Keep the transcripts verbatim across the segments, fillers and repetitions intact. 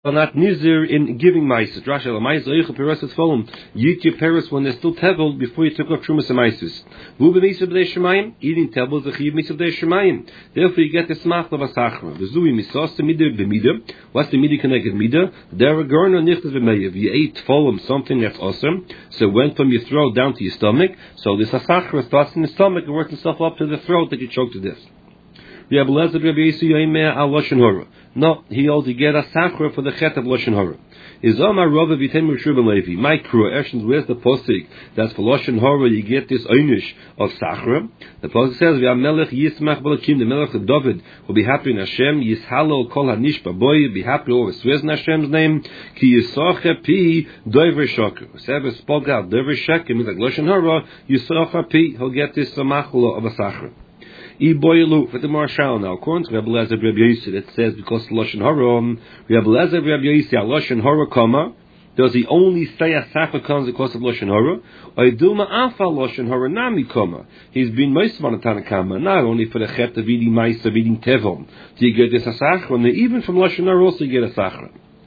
not nizir in giving maisus. Rashi la maisus oichel peres is following. Yit your peres when they're still tevel before you took off trumas and maisus. Vu b'misa b'dei shemayim, eating tevel is a chiv misa b'dei shemayim. Therefore you get the smach of a sachra. V'zui misos the midah b'midah. What's the midah connected midah? There are garner nichtas b'meyav. You ate following something that's awesome, so it went from your throat down to your stomach. So this sachra starts in the stomach and works itself up to the throat that you choked to this. No, he holds to get a sachra for the chet of Lashon Hara. Is Omar Rava Vitem Rishub Levi. My crew, Ershins, where's the postik? That's for Lashon Hara, you get this einish of sachra. The postik says, V'amelech yismach b'lakim, the melech of David will be happy in Hashem, yishalo kol hanish baboy, be happy over swears in Hashem's name, ki yisocha pi doiver shoker. Whoever spoke out doiver shoker, means like Lashon Hara, yisocha pi, he'll get this samachula of a sachra. Iboilu for the marshal now. According to Rabbi Lezer Rabbi Yossi, it says because Lashon Hara, Rabbi Lezer Rabbi Yossi, Lashon Hara kama. Does he only say a sachra comes because of Lashon Hara? Or Iduma afa Lashon Hara nami kama. He's been most of the Tanakama, not only for the chet of eating mice of eating tevel. Do you get this a sachra? And even from Lashon Hara also you get a sachra.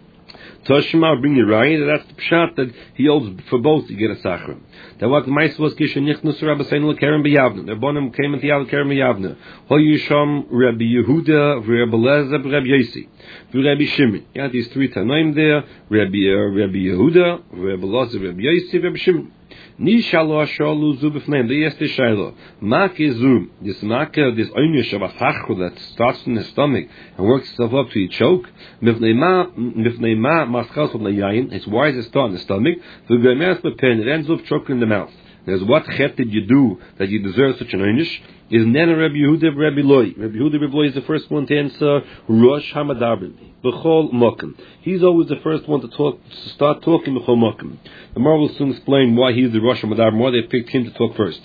Toshma bring the raya that that's the pshat that he holds for both to get a sachra. That what the mice was kishen nichnus Rabbi Seinu lekerem b'yavna. Their bonim came into yav lekerem b'yavna. Ho yisham Rabbi Yehuda v'Rabbi Lezer v'Rabbi Yossi v'Rabbi Shimon. You had these three tanoim there: Rabbi Rabbi Yehuda, Rabbi Lezer, Rabbi Yossi, Rabbi Shimon. Nishalo ashalu zu b'fneim. They asked the shayla, mak izum. This maka, this einish of a sachra that starts in the stomach and works itself up to your choke. Mifnei ma, mifnei ma maschal from the yayin. It's why does it start in the stomach? The gemeres bepen. It ends up choking in the mouth. There's what chet did you do that you deserve such an einish? Is Nena Rabbi Yehuda Rabbi Loi. Rabbi Yehuda Rabbi Loi is the first one to answer Rosh Hamadabin B'chol Mokim. He's always the first one to talk, to start talking B'chol Mokim. The Gemara will soon explain why he's the Rosh Hamadabin, why they picked him to talk first.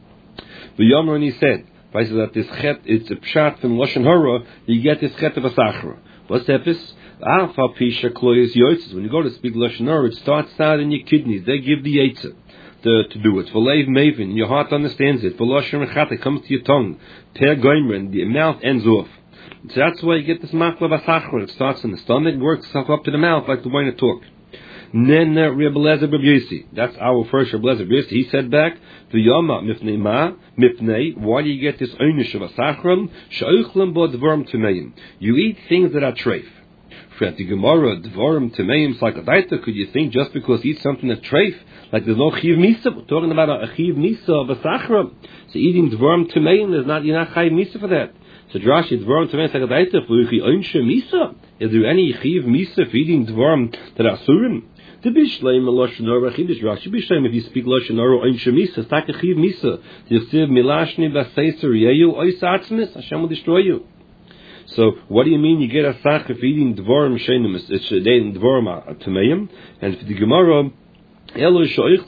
The Yomer, and he said, I said that this chet, it's a pshat from Lashon Hara, you get this chet of a sachra. What's that? Alpha Pisha Kloyes Yotzes. When you go to speak Lashon Hara, it starts out in your kidneys. They give the Yetzah. To, to do it. For Leiv Maven, your heart understands it. For Lashon Rechat, it comes to your tongue. Per Goimer, and the mouth ends off. So that's why you get this machla b'sachra. It starts in the stomach, works itself up to the mouth like the way to talk. Then Rabbi Lezer Rabbi Yossi. That's our first Rabbi Lezer Rabbi Yossi. He said back, the Yama mifnei ma mifnei. Why do you get this einish of a sachram? Sha'uchlam bo dvarim tumeim. You eat things that are treif. For the Gemara, dvarim tumeim slakadaita. Could you think just because you eat something that's treif? Like there's no chiv misa. We're talking about a chiv misa of a sachra. So eating dvarim tumeim, there's not, you're not chiv misa for that. So Drashi, dvarim tumeim slakadaita. For uchi oinshe misa. Is there any chiv misa for eating dvarim that are surim? The bishleim Lashon Hara chidish Rashi. Bishleim if you speak Lashon Hara oinshe misa, it's like a chiv misa. You say milashni baseiser yeyu ois atzmis. Hashem will destroy you. So what do you mean you get a sachra for eating dvarim shenim? It's eating dvarim tumeim. And for the Gemara, you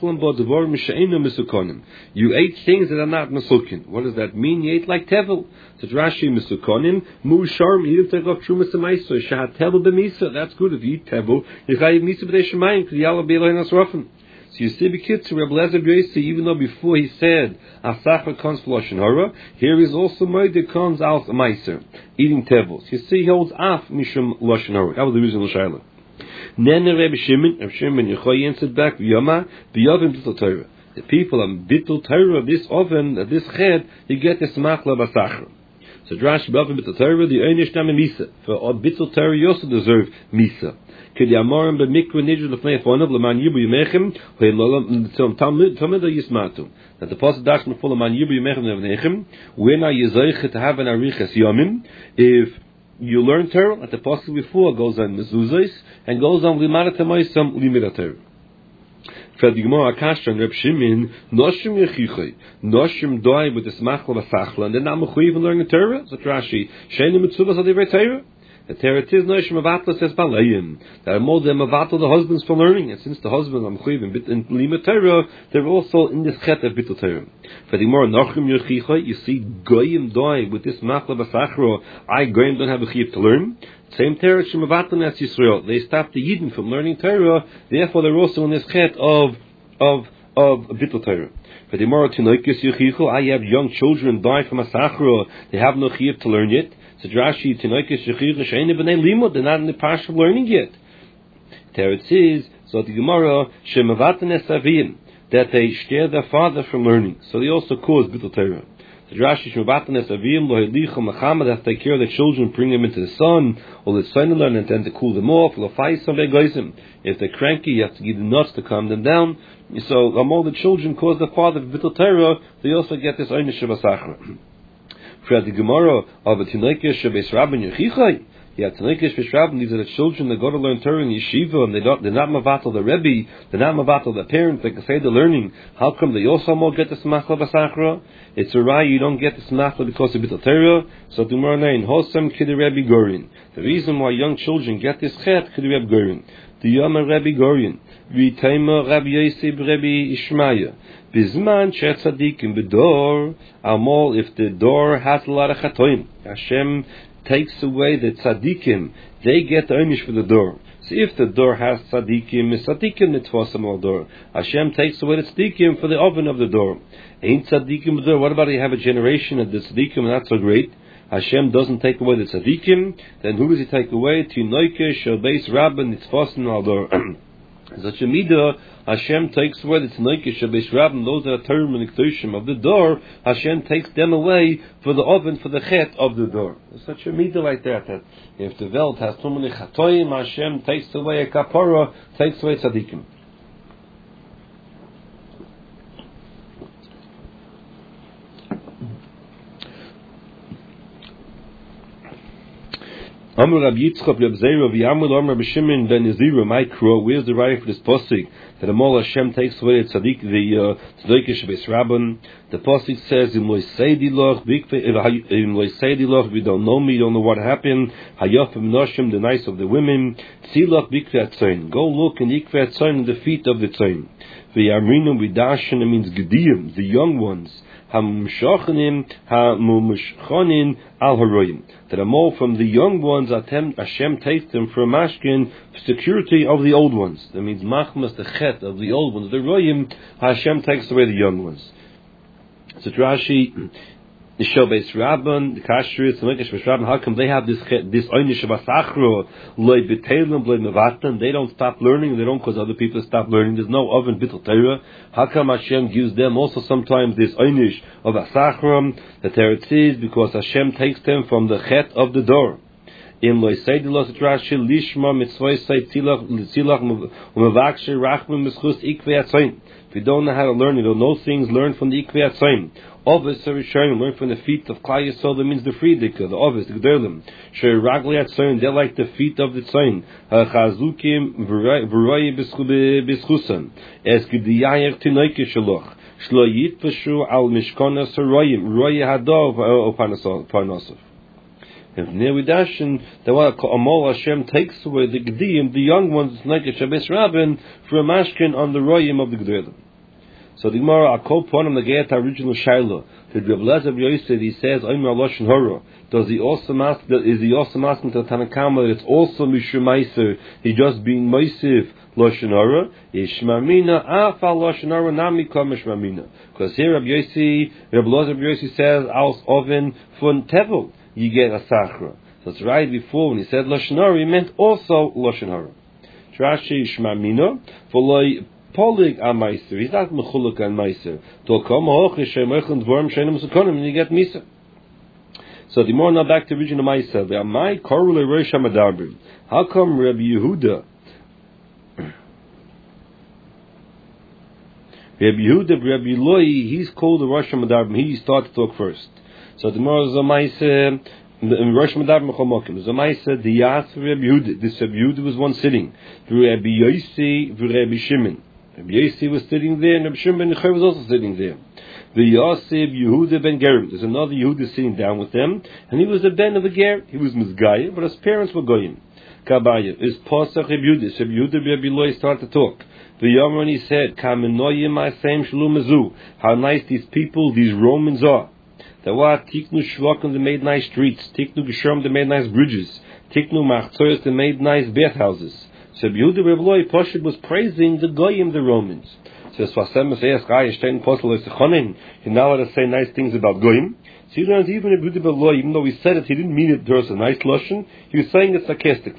ate things that are not mesukin. What does that mean? You ate like tevel. So Rashi mesukonim musharm. You didn't take off trumas emaiso. Shahat tevel b'misa. That's good if you eat tevel. You chayiv misa b'dei shemayim because yalla b'elohin asrafim. So you see, b'kitzur Rabbi Lezer B'yossi, even though before he said asachar comes for Lashon Hara, here is also moed comes out meiser eating tevels. You see, he holds af mishum Lashon Hara. That was the reason l'shayla. Then Rabbi Shimon, Rabbi Shimon Yochai answered back, V'yama, V'yavim Bittul Torah. The people on Bittul Torah, this oven, this ched, you get this machla b'sachra. So Drash B'yavim Bittul Torah, the einish tam misa. For Bittul Torah, you also deserve misa. Kid Yamorim b'mikra nidru l'fnei afonav l'man yibu yimechem, v'yim talmid yismatu. That the Pasuk Dashman full of man yibu yimechem nevnechem, when are you zeiche to have an arichas yomim, if you learn Torah, at the Pasuk before goes on mezuzos and goes on limanat ha'maisam limit Torah. For the Gemara Akashra and Reb Shimon, noshim yechichai, noshim doi with the smachla v'sachla, and they're not mechuyev in learning Torah. So Rashi, sheini mitzuvas adivrei Torah. The Torah is noshim avatla says balayim. That are more than avatla the husbands for learning, and since the husbands are mechuyev in limit Torah, they're also in this chet of bittul Torah. For the Gemara noshim yechichai, you see goyim doi with this machla v'sachla. I goyim don't have a chiyuv to learn. Same Torah shemavatim as Yisrael. They stopped the Yidden from learning Torah. Therefore, they're also in this chet of of of bittul Torah. For the Gemara tinoikis yechichu, I have young children die from a sachra. They have no chiyuv to learn yet. So Rashi tinoikis yechichu she'ene b'nei limud. They're not in the path of learning yet. Teretz is, so the Gemara, shemavaten esavim, that they scare their father from learning. So they also cause bittul Torah. The Rashi shemavaten esavim lo helicha Muhammad, that take care of the children, bring them into the sun, or the sun learn and then to cool them off. Lo faisam vegoisim. If they're cranky, you have to give them nuts to calm them down. So all the children cause the father bittul Torah. They also get this einish shabasachra. For the Gemara of a tinoikesh shabeis rabban yechichai. Yeah, tinoikesh shabeis rabban. These are the children that go to learn Torah in yeshiva, and they don't, they're not mavatal the rebbe, they're not mavatal the parents. They can say the learning. How come they also more get the smachla basachra? It's a right you don't get the smachla because of bittul Torah. So tomorrow night, hosam kid Rebbe Gorin. The reason why young children get this chet kid Rebbe Gorin. The Yom Rebbe Gorin. V'tayma Rabbi Yosef Rebbe Ishmaya. Bizman shetzadikim bedor amol. If the door has a lot of chatoim, Hashem takes away the tzadikim. They get the einish for the door. So if the door has tzadikim, tzadikim nitfosam al door. Hashem takes away the tzadikim for the oven of the door. Ain't tzadikim bedor. What about you have a generation of the tzadikim not so great? Hashem doesn't take away the tzadikim. Then who does He take away? Tinoike shabeis rabban nitfosam al door. Such a midah, Hashem takes away the tnoike shabeis rabban, those that are term and ektoshim of the door. Hashem takes them away for the oven, for the chet of the door. There's such a midah like that, that if the welt has too many chatoim, Hashem takes away a kapara, takes away tzadikim. Amar Rabbi Yitzchak Reb Zera v'Yamud Amar B'Shimon ben Yezira Ma'ikro. Where's the right for this posik that the Mol Hashem takes away the tzaddik, the tzaddik shabeis rabban? The posik says, "Im lo seidi loch bikve im lo seidi loch." We don't know me, you don't know what happened. Hayafim noshim, the nice of the women. Tzilach bikve atzayin. Go look in ikve atzayin, the feet of the tzayin. V'yamrinu v'dashin, it means gediyim, the young ones. Hamshochanim hamumshchonin al haroyim. That are more from the young ones. Hashem takes them for mashkin security of the old ones. That means machmas the chet of the old ones. The royim, Hashem takes away the young ones. So Rashi, the shabeis rabban, the kashrus, the shabeis rabban. How come they have this this einish basachro loy betelim loy mevatan? They don't stop learning. They don't cause other people to stop learning. There's no oven bittul Torah. How come Hashem gives them also sometimes this einish of basachro? The teretz is because Hashem takes them from the chet of the door. In loy seidilos Rashi lishma mitzvah say tzilach tzilach umevakshe rachmim mischus ikvei atzayin. If you don't know how to learn, you don't know things, learn from the ikvei atzayin. Ovis Rishonim, learn from the feet of Klal Yisrael. That means the Friedika, the Ovis, the G'derlim. Shei Ragli Atzayin, they're like the feet of the Tzayin. Chazukim v'royi b'schusan. Es g'diyayer tinoike shaloch. Shlo yitpashu al mishkona saroyim. Royi hadov parnosov. If Nevidashin, the one Amol Hashem takes away the G'diyim, the young ones, like a shabeis rabban, for a mashkin on the royim of the G'derlim. So the Gemara, I call upon him the get original Shiloh. The Reb Elazar Yosef, he says, Omer Lashon Hara. Does he also ask, is he also asking to Tanakama that it's also Mishum Meiser, he just being Meisif Lashon Hara? Yishmamina, Afal Lashon Hara, Nami Kam Yishmamina. Because here Reb Yosef, Reb Elazar Yosef says, Aus Oven Fun Tevel, you get a Sachra. So it's right before when he said Lashon Hara, he meant also Lashon Hara. Rashi Yishmamina, for Loi, Polig a Meiser. He's not mechuluk on Meiser. To come hoch is shemechend vorm shenem sukonim, and you get Misa. So the more now back to original Meiser. The Amai korule Rosh Hamadarbim. How come Rabbi Yehuda? Rabbi Yehuda, Rabbi Loi, he's called the Rosh Hamadarbim. He started to talk first. So the more is a Meiser. In Rosh Hamadarbim Chomokim, the Meiser the Yas Rabbi Yehuda. This Rabbi Yehuda was one sitting. Rabbi Yossi, Rabbi Shimon. Rabbi Yossi was sitting there, and Rabbi Shimon ben Yochai was also sitting there. The Yosef Yehuda ben Gerim. There's another Yehuda sitting down with them, and he was a ben of a ger. He was Mizgaya, but his parents were Goyim. Kabaya is Pasach Rabbi Yehuda. Rabbi Yehuda Rabbi Loi started to talk. The Yomer, he said, Kamenoyim Asem Shalom Azu. How nice these people, these Romans are. They were Tiknu Shlokim, they made nice streets. Tiknu Geshem, they made nice bridges. Tiknu Machzoros, they made nice bathhouses. So Yehuda Reb Loi Poshut was praising the Goyim, the Romans. So Swasem says, "Guy, Stein Posel is Chonin." He now let us say nice things about Goyim. So even even Yehuda Reb Loi, even though he said it, he didn't mean it. There was a nice lashon. He was saying it sarcastically.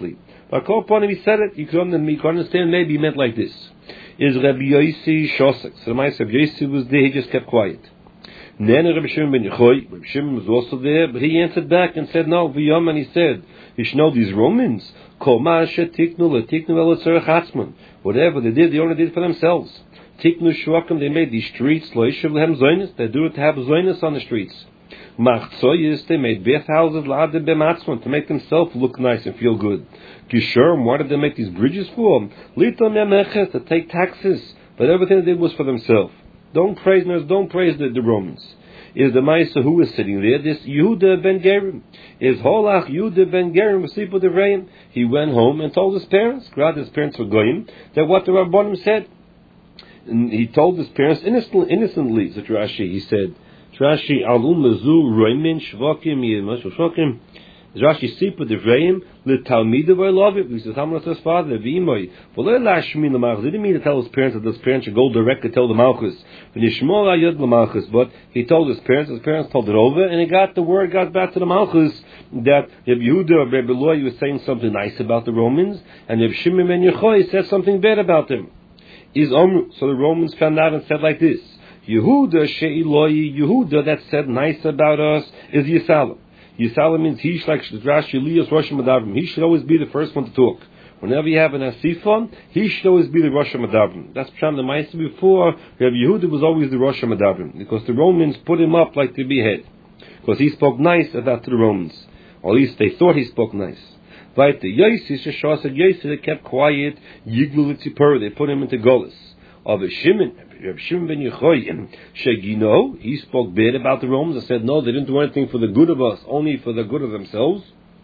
But Kol Panim, he said it. You can understand. Maybe he meant like this: is Rabbi Yossi Shosek? So the Ma'aser Rabbi Yossi was there. He just kept quiet. Then Rabbi Shimon ben Yochai, Rabbi Shimon was also there, but he answered back and said, no, V'yom, and he said, you should know these Romans, Kol Ma'aseh Tiknu L'Tiknu L'Tzorech Atzman. Whatever they did, they only did it for themselves. Tiknu Shvakim, they made these streets, Loishav Lehem Zoynis, they do it to have Zoynis on the streets. Machzoyis, they made bath houses, L'Adeh B'Matzman, to make themselves look nice and feel good. Gishurim, why did they make these bridges for? Litam Yamechet, to take taxes, but everything they did was for themselves. Don't praise don't praise the, the Romans. Is the Ma'aser who is sitting there? This Yehuda ben Gerim. Is Holach Yehuda ben Gerim V'Sipu Devreim. He went home and told his parents, glad his parents were goyim, that what the Rabbanim said. And he told his parents innocently, innocently, said Rashi, he said, Rashi, Alum Lezu Roimin Shvakim Yemash Shvakim. Rashi Sipu Devreim LeTalmida V'Lovit. He says, Hamlet his father V'Imoy. V'Lo Lashmin L'Malchus. He didn't mean to tell his parents that his parents should go direct to tell the Malchus. V'Nishmol Ayod L'Malchus. But he told his parents. His parents told it over, and it got the word got back to the Malchus that Rabbi Yehuda or Rabbi Eloi was saying something nice about the Romans, and Rabbi Shimon ben Yochai said something bad about them. Is Omru. So the Romans found out and said like this: Yehuda She'iloi. Yehuda that said nice about us is Yisrael. Yisrael means he like Rashi Elias Rosh Madavrim. He should always be the first one to talk. Whenever you have an asifon, he should always be the Rosh Madavrim. That's Psham the Ma'aser before. Rabbi Yehuda was always the Rosh Madavrim because the Romans put him up like to be head because he spoke nice about to the Romans, or at least they thought he spoke nice. Right, the Yossi Shashas and Yossi they kept quiet. Yiglu Tzipur, they put him into Golis. Of a Shimon. Rabbi Shimon ben Yochai, Shegino, he spoke bad about the Romans and said, no, they didn't do anything for the good of us, only for the good of themselves.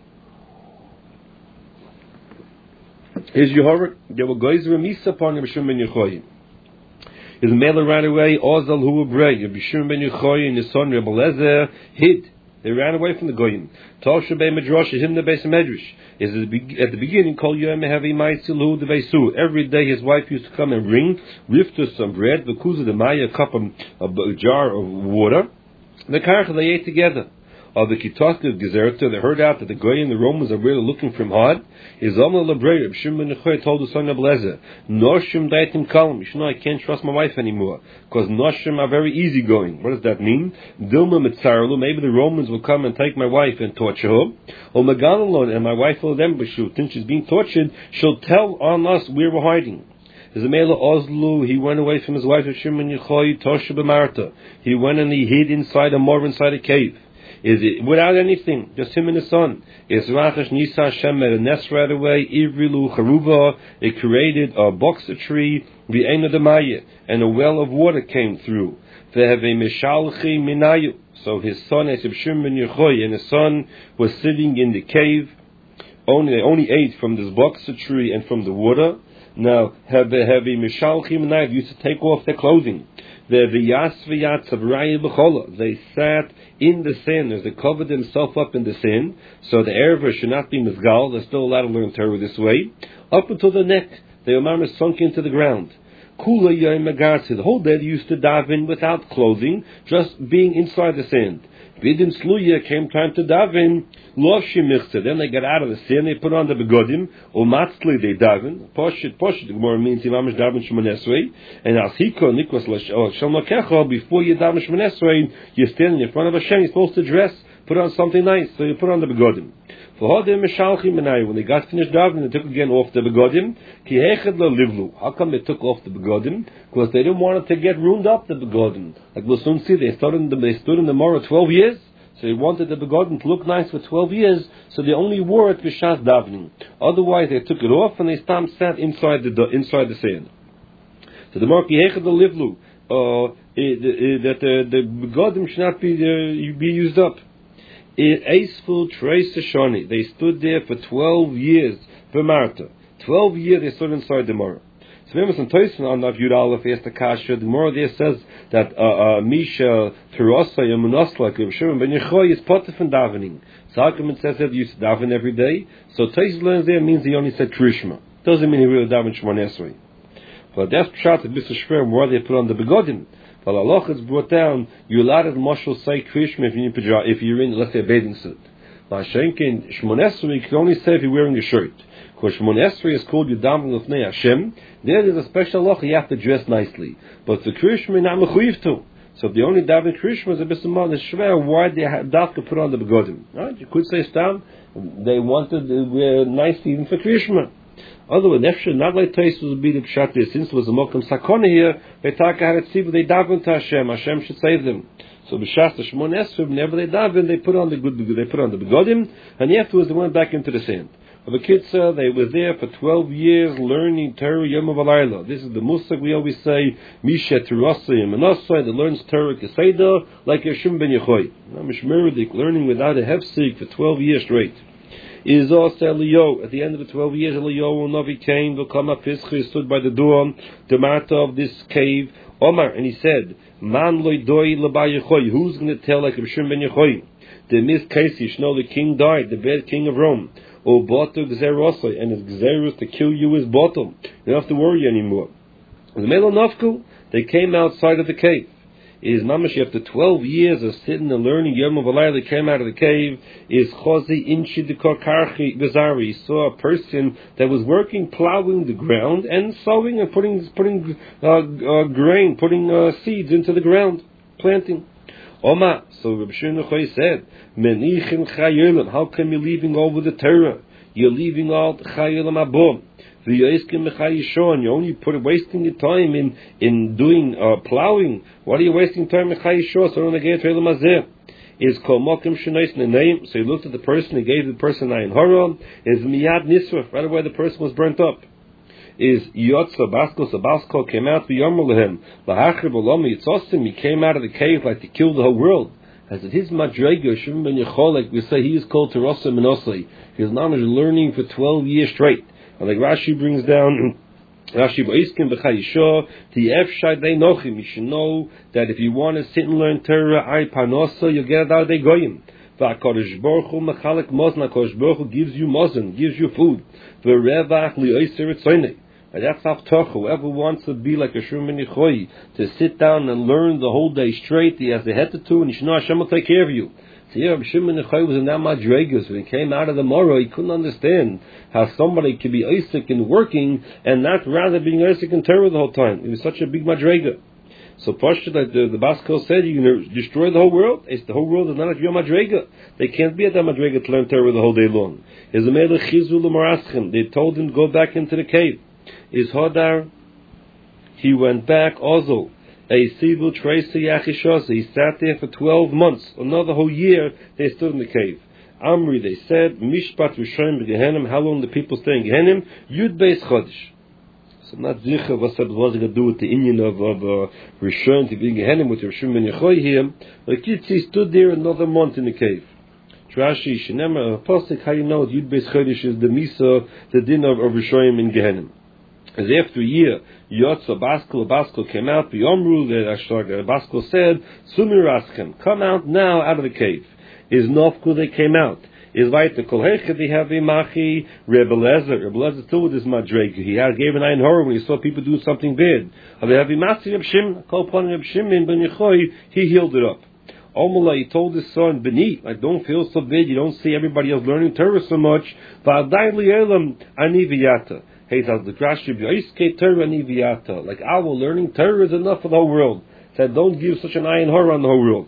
His Yehorak, there were guys remisa upon Rabbi Shimon ben Yochai. His mailer ran away, Ozal hu Abrei, Rabbi Shimon ben Yochai and his son Rabbi Eliezer hid. They ran away from the Goyim. Tosha Bey Medrash is in the base of Medrash. Is at the beginning called Yom Heavy Ma'isilu the Beisu. Every day his wife used to come and bring riftus some bread, the kuza the maya, a cup of a jar of water. The karcha they ate together. Of the Kitosca of Gezerta, they heard out that the Goyim, the Romans, are really looking for him hard. His Omer Lebrei, Rabbi Shimon ben Yochai told the son of Eliezer, Noshim daitim kalam. You should know I can't trust my wife anymore because Noshim are very easygoing. What does that mean? Dilma mitzarlu. Maybe the Romans will come and take my wife and torture her. Or Megalalon, and my wife will ambush her. Since she's being tortured, she'll tell on us where we're hiding. His Amela Ozlu, he went away from his wife of Shimon Yochai, Tosha b'Marta. He went and he hid inside a more inside a cave. Is it without anything, just him and his son? Is Rachash Nisa Hashem made a nest right away? Ivrilu Charuva, it created a boxer tree, the Eina Demaya, and a well of water came through. They have a Mishalchi Minayu. So his son, Eseb Shimon ben Yochai, and his son was sitting in the cave. Only they only ate from this boxer tree and from the water. Now, have a Mishalchi Minayu used to take off their clothing. They sat in the sand as they covered themselves up in the sand, so the Erva should not be Mizgal. They're still allowed to learn Torah this way. Up until the neck, the Omar sunk into the ground. Kula Yom Magarsi, the whole day they used to daven without clothing, just being inside the sand. Vidim Sluya came time to daven, then they got out of the sand, they put on the begodim, umatzli they daven, poshit, poshit, the Gemara means imamish daven shmonesrei, and as hiko nikos shalmakecha, before you daven shmonesrei, you're standing in front of Hashem, you're supposed to dress, put on something nice, so you put on the begodim. When they got finished davening, they took again off the begodim. How come they took off the begodim? Because they didn't want it to get ruined up, the begodim. Like we'll soon see, they stood in the, they stood in the Morah twelve years, so they wanted the begodim to look nice for twelve years, so they only wore it with Shas davening. Otherwise, they took it off and they stam sat inside the inside the sand. So the Morah Kihechad Livlu, that the, the begodim should not be uh, be used up. Eisful Trace Shoni. They stood there for twelve years for Marta. Twelve years they stood inside the Morah. So remember some Toyson on Nav Yud Aleph asked the Kasha. The Morah there says that Misha Terasa Yamunasla Rav Shimon ben Yochai is potter from davening. So Argument says that he used to daven every day. So Toyson learns there means he only said Krishma. Doesn't mean he really davened Shemon Esrei. But that's Pshat, a bit of Shver, where they put on the begodim. But Allah has brought down, you're allowed to Moshel say Krishma if you're in pajama, if you're in, let's say, a bathing suit. Mashenkin Shmonesri, you can only say if you're wearing a shirt. For Shemon Esrei is called Yudam L'fnei Hashem. There is a special law, you have to dress nicely. But for Krishma, not mechuyev to. So if the only daven Krishma is a bismillah, it's shver, why they have dafka put on the begodim? Right? You could say stam, they wanted to wear nice even for Krishma. Otherwise, nefshe not like Tais would be the pshat there. Since it was a mokum sakona here, they talk had it see, they daven to Hashem. Hashem should save them. So b'shas the Shemon Esrei, whenever they daven, they put on the good, they put on the begodim, and afterwards they went back into the sand. Of a kitzah, they were there for twelve years learning Torah Yom V'Layla. This is the musag we always say, Misha Terasayim Manasai, that learns Torah Keseda like Yeshim ben Yechoy. Mishmeridik, learning without a hefsik for twelve years straight. Is also Eliyahu. At the end of the twelve years, Eliyahu Navi came, V'kama Pischi, stood by the door, the matter of this cave, Omar, and he said, Man loidoi l'ba Yechoy, who's going to tell like Yeshim ben Yechoy? The mis Kaisish, no, the king died, the bad king of Rome. O botu gzerosai, and his gzerus to kill you is bottom. You don't have to worry anymore. The Melo Nafku, they came outside of the cave. It is mamash after twelve years of sitting and learning Yom V'Layla, they came out of the cave. Is Chozi Inchi de Karchi Gazari. He saw a person that was working, plowing the ground and sowing and putting putting uh, uh, grain, putting uh, seeds into the ground, planting. Oma, so Rabbi Shimon said, Menichin Chayolim, how come you're leaving over the Torah? You're leaving out Chayolim Abom. V'yoiskim Mechayishon, you're only put, wasting your time in, in doing uh, plowing. What are you wasting time in Chayishon? So don't get Chayolim Azeh. Is Kol Mokim Shenois Neneim, so he looked at the person, he gave the person Ayin Hara, is Miyad Nisraf, right away the person was burnt up. Is Yotza Basko Sabasko came out V'Yomar Lahachir V'Lomi Yitzosim, he came out of the cave like to kill the whole world. As it is Madrega Shimon ben Yechol, like we say, he is called Terasa Menosai. He is now learning for twelve years straight. And like Rashi brings down, Rashi Ba'iskim B'Chayisho, the Efshai Dei Nochim. You should know that if you want to sit and learn Torah, Ay Panosa, you'll get it out of the Goyim. V'Akadosh Baruch Hu Mechalek Mozon, Akadosh Baruch Hu gives you Mozon, gives you food. V'Revach Li'oiser Etzonei. And that's Avtoch. Whoever wants to be like a Shimon ben Yechoy, to sit down and learn the whole day straight, he has the head to do, and you should know Hashem will take care of you. So here, Shimon ben Yechoy was in that Madregas. When he came out of the Morah, he couldn't understand how somebody could be Isaac and working, and not rather being Isaac and Torah the whole time. It was such a big Madrega. So Pashta, like the, the Baskel said, you're going to destroy the whole world. It's the whole world is not at your Madrega. They can't be at that Madrega to learn Torah the whole day long. They told him to go back into the cave. Is Hodar, he went back also. A Sivu Tracy Yachishos, he sat there for twelve months, another whole year they stood in the cave. Amri, they said, Mishpat Rishon B'Gehenim, how long the people stay in Gehenim? Yud Beis Chodesh. So I'm not zicher what's that was going to do with the Indian of, of uh, Rishon to be in Gehenim with Rishon ben Yechoy here. But Kitzi stood there another month in the cave. Rashi, Shenema, Apostle, how you know Yud Beis Chodesh is the Misa, the din of, of Rishon in Gehenim. As after a year, Yotza Baskel, Baskel came out, B'Yomru, the Baskel said, Sumiraskem, come out now out of the cave. Is Nofku, they came out. Is right the Kolhecha, they have a Machi, Rebbe Lezer. Rebbe Lezer still with his Madrega. He had, gave an Ein Horror when he saw people do something bad. They have a Machi Reb Shimon, called upon Reb Shimon ben Yechoy, he healed it up. Omala, he told his son, Beni, I don't feel so bad, you don't see everybody else learning Torah so much. V'adai li'elam ani v'yata. Hey, that's the Rashi, Yaiske Torah ani v'yata. Like our learning Torah is enough for the whole world. Said, don't give such an Ayin Horror on the whole world.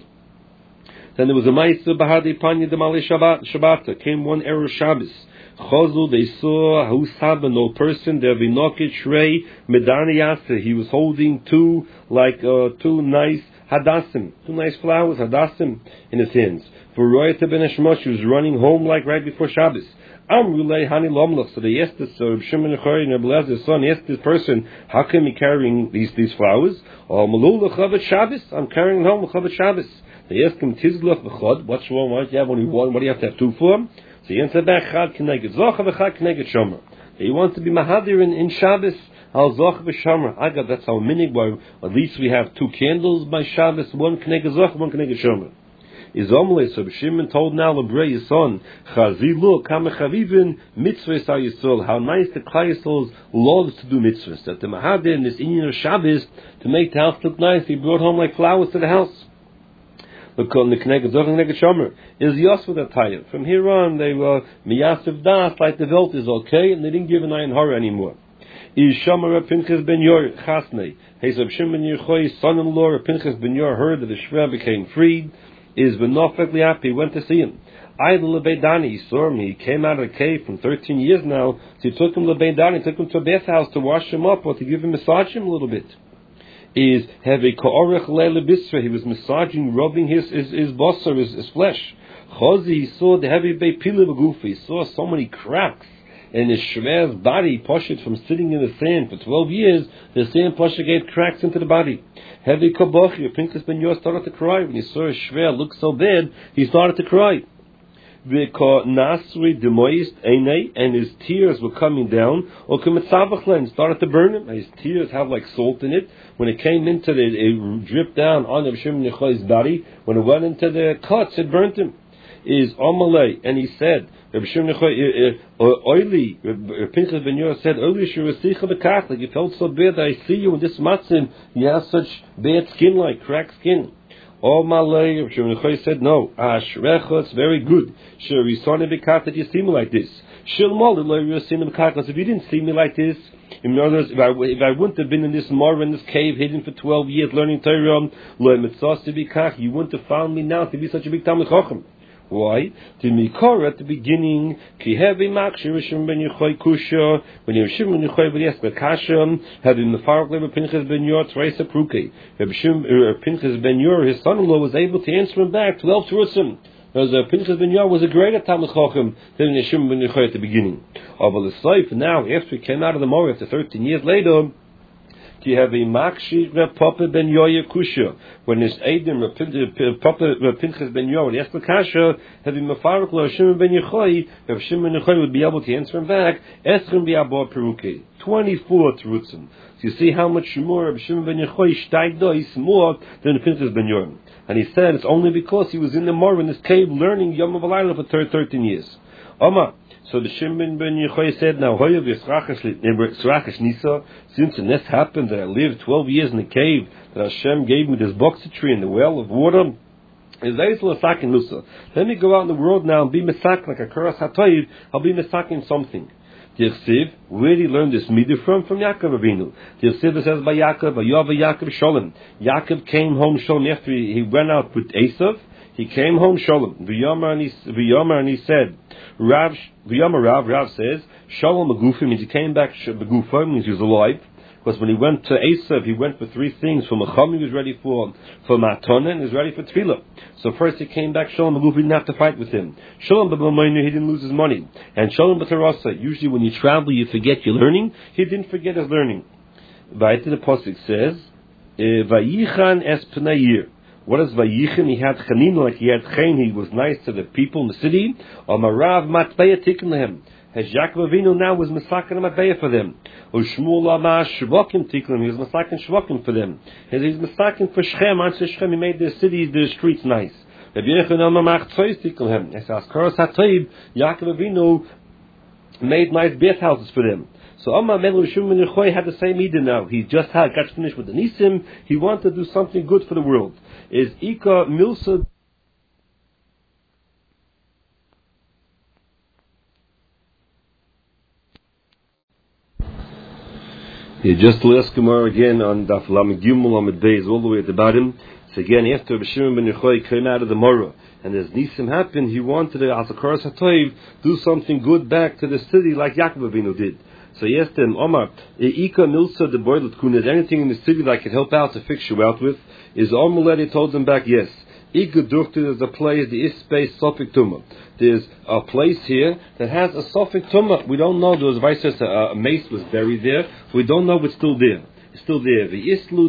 Then there was a Ma'aser Bahadi Panya de Malay Shabbat. Came one Erev Shabbos. Chozu, they saw Husab, an old person, the Vinokit Shrei Medani Yasser. He was holding two, like, uh, two nice Hadassim, two nice flowers, Hadassim, in his hands. For Royat ben Hashmosh, he was running home like right before Shabbos. Amrulei Hani Lomlach. So they asked this, uh, Shimon Yechoy and Rebbe Lezer's son, asked this person, how come you carrying these, these flowers? Oh, Malul L'chavet Shabbos. I'm carrying home L'chavet Shabbos. They asked him, Tizlach V'chod. What's wrong? Why do you have only one? What do you have to have two for? So he answered back, Chad K'neged Zocha V'chad K'neged Shomer. He wants to be Mahadir in, in Shabbos. Al Zocha V'shomer. I got, that's our minig, why at least we have two candles by Shabbos, one K'neged Zocha, one K'neged Shomer. Is Omle, so Shimon told now Lebrei his son, Chazi look, Hamechavivin, mitzvahs are Yisrael, how nice the Klal Yisrael loves to do mitzvahs. That the Mahadir in this Indian of Shabbos, to make the house look nice, he brought home like flowers to the house. Because the Kneged Zoch and Kneged Shomer is Yos with a tire. From here on, they were Miyasiv Das, like the Welt is okay, and they didn't give an Ayin Hara anymore. Is Shomer Pinchas ben Yor Chasnei. His Reb Shimon ben Yochai's son-in-law, Pinchas ben Yor, heard that the Shver became freed. Is Benofek Liap, he went to see him. Idol Lebeidani, he saw him, he came out of the cave from thirteen years now, so he took him to Lebeidani, took him to a bathhouse to wash him up or to give him, massage him a little bit. Is Heavy Ka'orech Leile Bisra, he was massaging, rubbing his, his, his bossor, his, his flesh. Chozi, he saw the heavy Beipile Begufi, he saw so many cracks in his Shver's body, Poshet, from sitting in the sand for twelve years, the sand Poshet gave cracks into the body. Heavy Kabochi, Pinchas ben Yor started to cry. When he saw his Shver look so bad, he started to cry. Nasri demoist Einei, and his tears were coming down. Or Kamitzavachlen started to burn him. His tears have like salt in it. When it came into the, it dripped down on Reb Shimon Yochai's body. When it went into the cuts, it burnt him. Is Amalei, and he said, Reb Shimon Yochai, Oili, Pinchas ben Yor said, Oili Shurasicha Bekach, like you felt so bad that I see you in this matzim, you have such bad skin, like cracked skin. Oh Malay, Reb Shimon Yochai said, no, Ashrecha, it's very good. Shurisani Bekach, that you see me like this. Shilmol, Shurasini Bekach, if you didn't see me like this, in other words, if I, if I wouldn't have been in this mar in this cave, hidden for twelve years, learning Torah, Lo Mitzvah Bekach, you wouldn't have found me now to be such a big Talmid Chacham. Why? To Mikor at the beginning, Ki Hevi Mak Shirishim ben Yochai Kusha, when Yeshim ben Yochai ben Yeskel Kashem, having the Farok Leber Pinchas ben Yor Traisa Pruke. Pinchas ben Yor, his son-in-law, was able to answer him back twelve Terutzim. Because uh, Pinchas ben Yor was a greater Talmid Chacham than Yeshim ben Yochai at the beginning. But the Seif now, after he came out of the Morah, after thirteen years later, you have a Makshi Papa ben Yoya Kusha. When his Eidim Papa Pinchas ben Yor, the Eskel Kasha, having Mafarik Lo Shimon ben Yochai, if Shimon ben Yochai would be able to answer him back, Eschem Bi'abor Peruke, twenty-four Terutzim. So you see how much more of Shimon ben Yochai Shtagdo is more than Pinchas ben Yor. And he said it's only because he was in the Morah in this cave learning Yom V'Layla for thirteen years. Oma. So the Shimon ben Yochai said, now, since this happened, that I lived twelve years in the cave, that Hashem gave me this boxer tree and the well of water, let me go out in the world now and be mesak, like a Kuras HaToiv, I'll be mesaking something. Tirsiv, where did he learn this midah from? From Yaakov Avinu. Tirsiv says by Yaakov, Vayava Yaakov Sholem. Yaakov came home Sholem after he, he went out with Esav. He came home Sholem. V'yamar and he, V'yamar and he said, Rav, V'yamar Rav, Rav says, Sholem Agufa means he came back, Begufa means he was alive. Because when he went to Esav, he went for three things. For Mecham, he was ready for, for Matana, and he was ready for Tefillah. So first he came back, Sholem Agufa, he didn't have to fight with him. Sholem B'Mamaynu, he didn't lose his money. And Sholem B'Tarasa, usually when you travel, you forget your learning. He didn't forget his learning. Vayit the Pasuk says, Vayichan es Pnayir. What is Vayichan? He had Chanin, like he had Chain, he was nice to the people in the city. Or Marav Matbeya Tikkun lehem. As Yaakov Avinu now was Masakin Matbeya for them. Or Shmuel Amah Shvakim Tikkun, he was Masakin Shvakim for them. As he's Masakin for Shechem, answer Shechem, he made the cities, the streets nice. Rabbi Yechon Amah Mach Tzoyz Tikkun lehem. As Askaros HaToiv, Yaakov Avinu made nice bathhouses for them. So Amma Melu Shimon Yochai had the same Eden now. He just had got finished with the Nisim. He wanted to do something good for the world. Is Ika Milsa. Yeah, just to ask Gemara again on Daf Lamed Gimel Lamed Beis all the way at the bottom. So again, after Shimon ben Yochai came out of the Morah, and as Nisim happened, he wanted to, as a Kuras HaToiv, do something good back to the city like Yaakov Avinu did. So he asked him, Omar, Ika Milsa de Boilet Kun, is anything in the city that I could help out to fix you out with? Is Omelette told him back, yes. Ika Durkta is a place, the Ispace Sofik Tumah. There's a place here that has a Sofik Tumah. We don't know, there was vice versa, a mace was buried there. We don't know if it's still there. It's still there. The Islu